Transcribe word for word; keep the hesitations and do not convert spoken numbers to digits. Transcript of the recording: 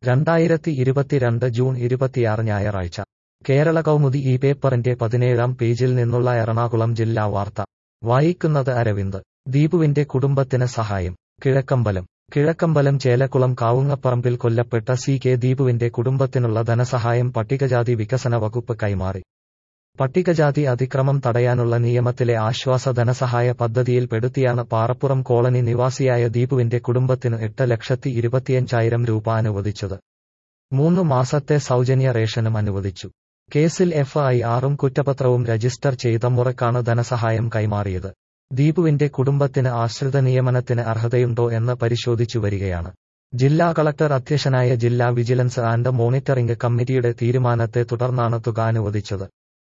രണ്ടായിരത്തി ഇരുപത്തിരണ്ട് ജൂൺ ഇരുപത്തിയാറ് ഞായറാഴ്ച കേരള കൗമുദി ഈ പേപ്പറിന്റെ പതിനേഴാം പേജിൽ നിന്നുള്ള എറണാകുളം ജില്ലാ വാർത്ത വായിക്കുന്നത് അരവിന്ദ്. ദീപുവിന്റെ കുടുംബത്തിന് സഹായം. കിഴക്കമ്പലം കിഴക്കമ്പലം ചേലക്കുളം കാവുങ്ങപ്പറമ്പിൽ കൊല്ലപ്പെട്ട സി കെ ദീപുവിന്റെ കുടുംബത്തിനുള്ള ധനസഹായം പട്ടികജാതി വികസന വകുപ്പ് കൈമാറി. പട്ടികജാതി അതിക്രമം തടയാനുള്ള നിയമത്തിലെ ആശ്വാസ ധനസഹായ പദ്ധതിയിൽപ്പെടുത്തിയാണ് പാറപ്പുറം കോളനി നിവാസിയായ ദീപുവിന്റെ കുടുംബത്തിന് എട്ട് ലക്ഷത്തി ഇരുപത്തിയഞ്ചായിരം രൂപ അനുവദിച്ചത്. മൂന്നു മാസത്തെ സൗജന്യ റേഷനും അനുവദിച്ചു. കേസിൽ എഫ് ഐ ആറും കുറ്റപത്രവും രജിസ്റ്റർ ചെയ്ത മുറക്കാണ് ധനസഹായം കൈമാറിയത്. ദീപുവിന്റെ കുടുംബത്തിന് ആശ്രിത നിയമനത്തിന് അർഹതയുണ്ടോ എന്ന് പരിശോധിച്ചു വരികയാണ്. ജില്ലാ കളക്ടർ അധ്യക്ഷനായ ജില്ലാ വിജിലൻസ് ആൻഡ് മോണിറ്ററിംഗ് കമ്മിറ്റിയുടെ തീരുമാനത്തെ തുടർന്നാണ് തുക അനുവദിച്ചത്.